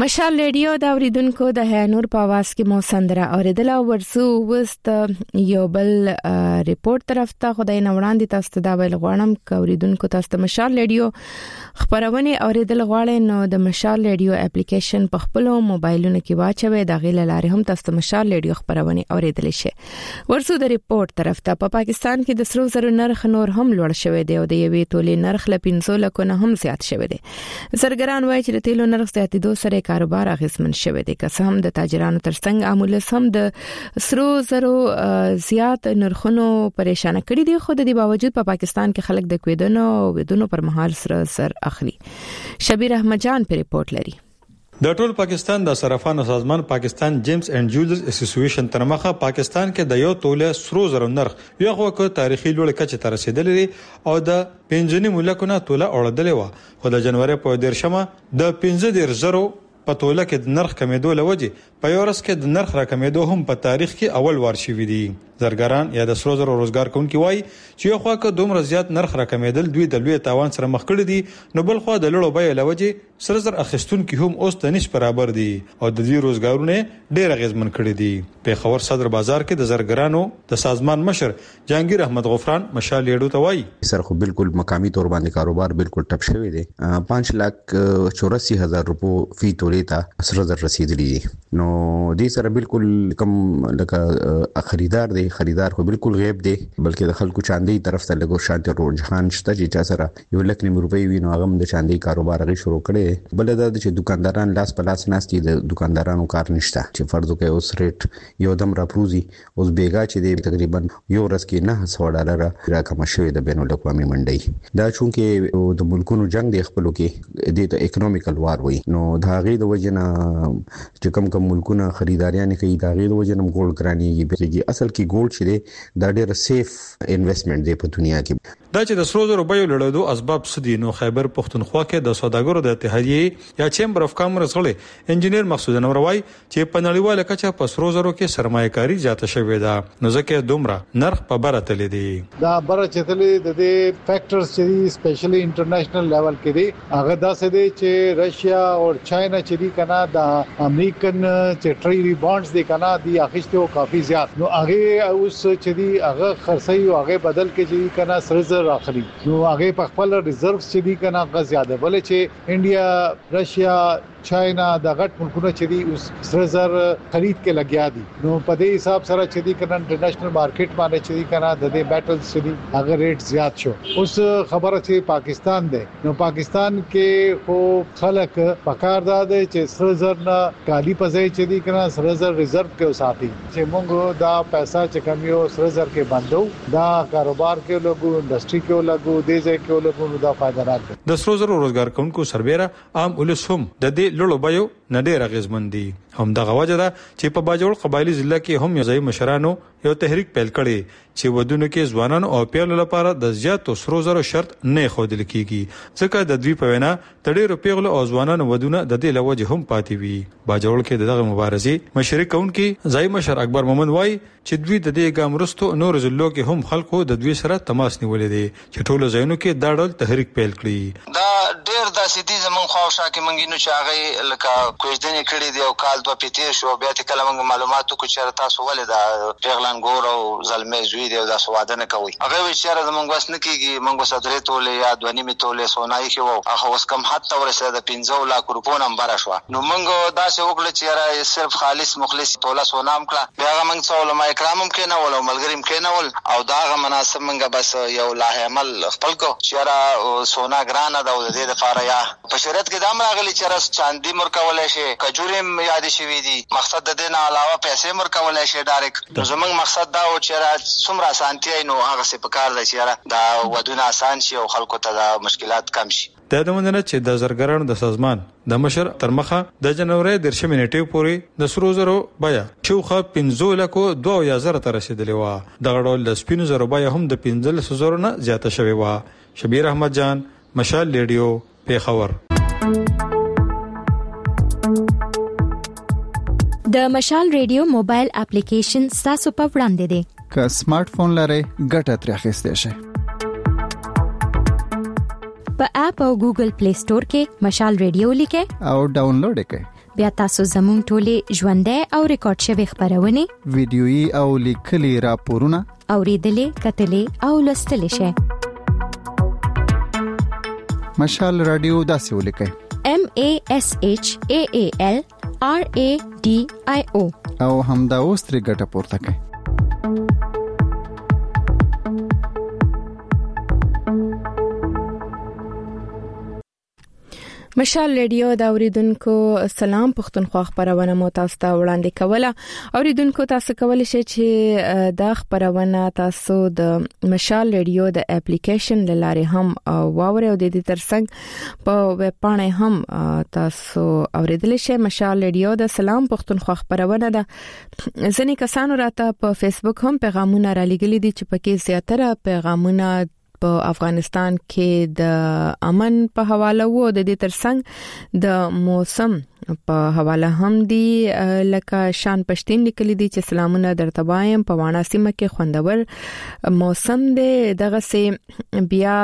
مشال ریډیو د اوریدونکو د هانور په आवाज کې مو سندره اوریدل او ورسو وست یو بل ریپورت طرف ته خدای نوړاندې تاسو ته دا ویل غواړم ک اوریدونکو تاسو ته مشال ریډیو خبرونه اوریدل غواړئ نو د مشال ریډیو اپلیکیشن په خپل موبایلونو کې واچوي دا غیله لارې هم تاسو ته مشال ریډیو خبرونه اوریدل شي ورسو د ریپورت طرف ته په پاکستان کې د سرو زرو نرخ نور هم لوړ شوی دی او د یوې تولې نرخ ل پنځه لکه نه هم زیات شوی دی زرګران وایي چې د تیلو نرخ زیاتېدو سره کاروبار اغیزمن شوی دی که هم د تاجرانو ترڅنګ عامل هم د سرو زرو زیات نرخونو پریشان کړي دي خو د دې باوجود په پا پاکستان کې خلک د کویدونو او ودونو پر مهال سره سر اخلي شبیر احمد جان په ریپورت لري د ټول پاکستان د صرافانو سازمان پاکستان جیمز اینڈ جولرز اسوسییشن ترمخه پاکستان کې د یو توله سرو زرو نرخ یو خو تاریخي لوړ کچه ته رسیدلې او د پنځنی ملکونه توله اورېدلې و خو د جنوري په دیرشمه د پنځه ډیر زرو په توله کې د نرخ کمیدو لوجه په یورس کې د نرخ راکمیدو هم په تاریخ کې اول وار شوی دی زرګران یا د سرو زرو روزګار کوونکي وای چې یو خوا کې دومره زیات نرخ راکمیدل دوی د لوی تاوان سره مخ کړي دي نو بل خوا د لړو بیه لوجه سر زر اخیستونکو هم اوس د نش برابر دي او د دې روزګارونه ډېر غیزمن کړي دي په خبر صدر بازار کې د زرګرانو د سازمان مشر جهانگیر احمد غفران مشال لیډو ته وای سر خو بالکل مقامی تور باندې کاروبار بالکل ټپ شوی دی پانچ لک چوراسی هزار روپو فی توله ته سر زر رسیدلی نو دې سره بالکل کم لکه خریدار دی خریدار خو بالکل غیب دی بلکې د خلکو چاندي طرف ته لګو شانتي رجحان شته چې چا سره یو لک نیم روپۍ وینو هغه د چاندي کاروبار غي شروع کړي بل دا چې دکانداران لاس په لاس ناشتي د دکاندارانو کار نشته چې فرض وکړي اوس ریټ یو دم راپروزي اوس بیګا چې دی تقریبا یو ورځ کې نه سو ډالر راکم شوی د بین الاقوامي منډي دا چونکه د ملکونو جنگ دی خپلو کې د اکونومیکل وار وي نو دا غي د وجنه چې کم کم ملکونه خریداریان کوي دا غي د وجنه ګولډ ګراني بيږي اصل کې ګولډ چې دا ډېر سیف انویسټمنٹ دی په دنیا کې دا چې د سرو زرو بیو لړدو اسباب سدي نو خیبر پختونخوا کې د سوداګرو د اتحادیه یا چیمبر اف کامرس غړي انجنیر مقصود انوروي چې په نړیواله کچه په سرو زرو کې سرمایه‌کاري زیاته شوې ده نو ځکه دومره نرخ په بره تللی دی دا بره چتلې د دې فیکټرز چې سپیشلی انټرنیشنل لیول کې دي هغه دا څه دي چې رشیا او چاینا چې دي کنه د امریکن چې ټریډي بانډز دي کنه دي اخیستو کافي زیات نو هغه اوس چې دي هغه خرڅي او هغه بدل کې چې کنه سر زر اخلي نو هغه په خپل ریزرڤز چې دي کنه هغه زیاده بلې چې انډیا رشیا چاینا د غټ ملکونو چې دي اوس سر زر خرید کې لګیا دي نو په دې حساب سره چې دي کنه انټرنیشنل مارکیټ باندې چې دي کنه د دې بیټلز چې دي هغه ریټ زیات شو اوس خبره چې پاکستان دی نو پاکستان کې خو خلک پکار داده چې سر زر نه کالی پځای چې دي کنه سر زر ریزرভ کې وساتي چې موږ دا پیسې چې کم یو سر زر کې بندو دا کاروبار کې لګو انډستری کې لګو دې ځای کې لګو دا فائدہ راکړي د سرو زرو روزګار کوونکو سربېره عام ولسم د دې لړو بیو نه ډېر غیزمن دي هم دغه وجه ده چې په باجوړ قبایلی ضلع کې هم یو ځای مشرانو یو تحریک پیل کړي چې ودونو کې ځوانانو او پیغلو لپاره د زیاتو سرو زرو شرط نه خودل کیږي ځکه د دوی په وینا تډیرو پیغلو او ځوانانو ودونه د دې لوجه هم پاتې وي باجوړ کې دغه مبارزې مشرک کونکي ځای مشر اکبر مومن وای چې دوی د دې ګامرستو نور زلو کې هم خلکو د دوی سره تماس نیولې دي چې ټولو ځایونو کې دا ډول تحریک پیل کړي دا ډېر د سيتي زمون خواوشا کې منګینو چې هغه لکه کوژدنې کړې دی او کال دوه پیټې شو بیا ته کله موږ معلوماتو کو چې تاسو ولې دا پیغلان ګور او زلمې زوی دی دا سواده نه کوي هغه وی چې زمونږ واس نه کیږي موږ صدرې تولې یا دونی می تولې سونای کې وو هغه اوس کم حتی ورسره د پنځه لک روپو نمبر شو نو موږ دا څه وکړل چې صرف خالص مخلص توله سونام کړه بیا موږ څو علماء کرام هم کې نه ول او ملګریم کې نه ول او دا غو مناسب موږ بس یو لاه عمل خپل کو چې سونا ګرانه دا د دې لپاره یا په شریعت کې دا راغلي چې راس چاندي مرکول شي کجورم یاد شي دي مقصد د دې نه علاوه پیسې مرکول شي ډایرکټ نو زموږ مقصد دا و چې څومره اسانتي نو هغه څه په کار دی چې دا ودونه آسان شي او خلکو ته دا مشکلات کم شي د دمننه چې د زرګرانو د سازمان د مشر ترمخه د جنوري د شمې نیټیو پورې د سرو زرو بیا شوخه پنځه لکو دوه یا زره تر رسیدلی و د غړول د سپینو زرو بیا هم د پنځه زرو نه زیاته شوی و شبیر احمد جان مشال ریډیو پیښور د مشال ریډیو موبایل اپلیکیشن تاسو په وړاندې دی که سمارټ فون لرئ ګټه ترې اخیستئ شئ په اپ او ګوګل پلی سٹور کې مشال ریډیو لیکئ او ډاونلوډ یې کړئ بیا تاسو زموږ ټولې ژوندۍ او ریکارډ شوی خبرونه ویډیويي او لیکلي راپورونه اوریدلې کتلې او لوستلې شئ. مشال رادیو داسې ولیکئ: M A S H A A L R A D I O او همدا اوس ترې ګټه پورته کړئ. مشال ریډیو دا اوریدونکو سلام پښتونخوا خبرونه مو تاسو ته وړاندې کوله. اوریدونکو تاسو کولی شئ چې دا خبرونه تاسو د مشال ریډیو د اپلیکیشن لاره هم واورئ او د دې ترڅنګ په ویب پاڼه هم تاسو اوریدلی شئ. مشال ریډیو د سلام پښتونخوا خبرونه ده. ځینې کسانو راته په فیسبوک هم پیغامونه را لګلي دي چې پکې زیاتره پیغامونه په افغانستان کې د امن په حواله وو. د دې ترڅنګ د موسم په حواله هم دي، لکه شان پښتين لیکلي دي چې سلامونه درته وایم په وانا سیمه کې خوندور موسم دی. دغه سي بیا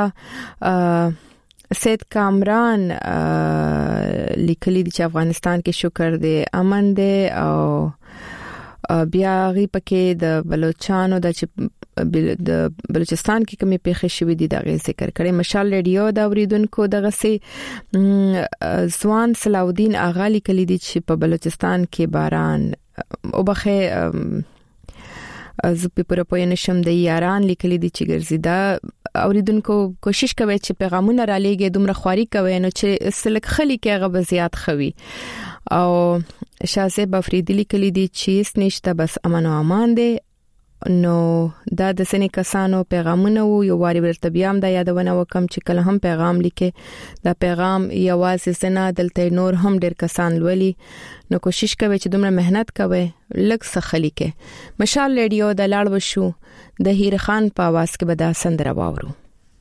سید کامران لیکلي دي چې افغانستان کې شکر دی امن دی، او بیا غي پکې د بلوچستان د د بلوچستان کې کومې پیښې شوې دي دا غي ذکر کړي. مشال ریډیو دا اوریدونکو دغه سي ځوان صلاح الدین اغا لیکلي دي چې په بلوچستان کې باران او بخې از په پوره پوی نشم د یاران لیکلي دي چې ګرځیدا. اوریدونکو کوشش کوي چې پیغامونه را لېږي، دومره خواري کوي نو چې سلک خلی کې هغه زیات خوي. او شازه بفریدی لیکلي دي چې نشته بس امن او امان دي. نو دا د سنې کسانو پیغامونه وو. یو واری ورته بیا هم دا یادونه وکم چې کله هم پیغام لیکي دا پیغام یوازې سنا دلته نور هم ډیر کسان لولي، نو کوشش کوي چې دومره مهنت کوي لږ سخلی کې. مشال ریډیو د لاړ وشو د هیر خان په आवाज کې به دا سندره واورو.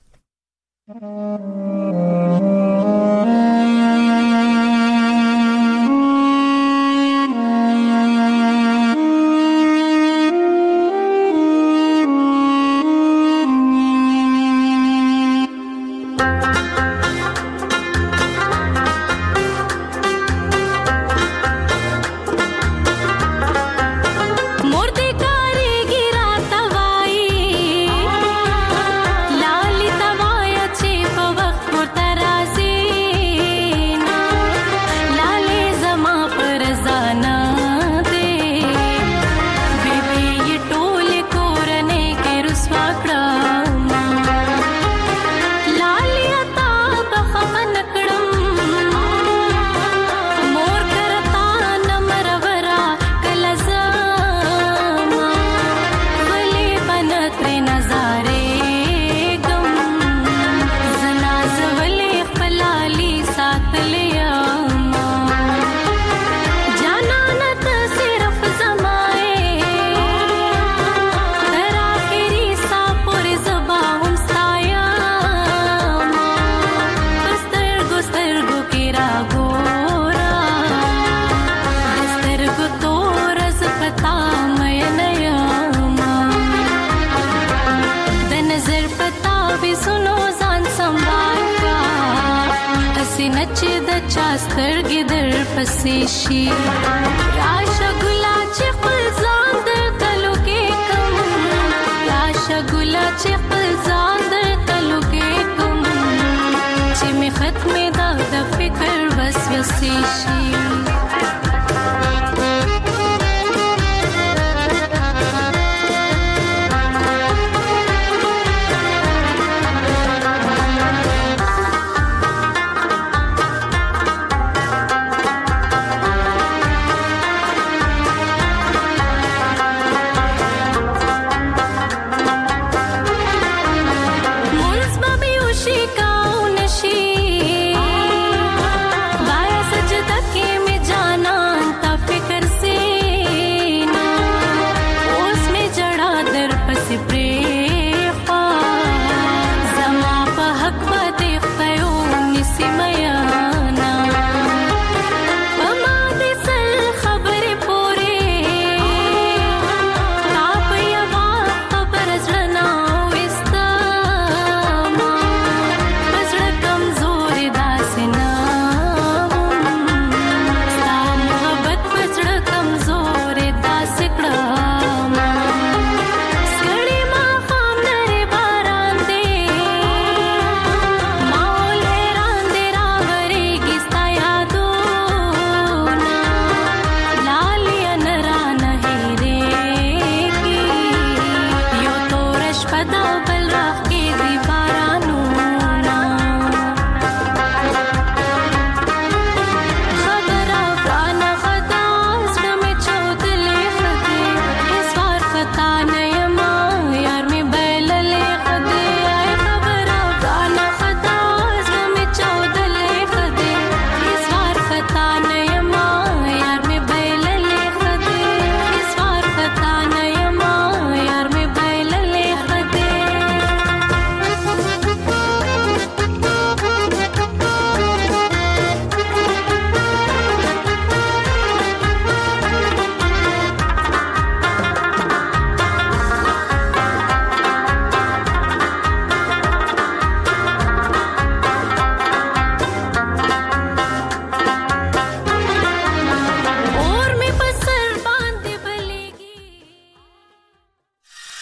سترګې در پسې شي راشه ګلا چې خپل ځان در تلو کې کوم، راشه ګلا چې خپل ځان در تلو کې کوم، چې می ختمه دا د فکر وسوسې شي.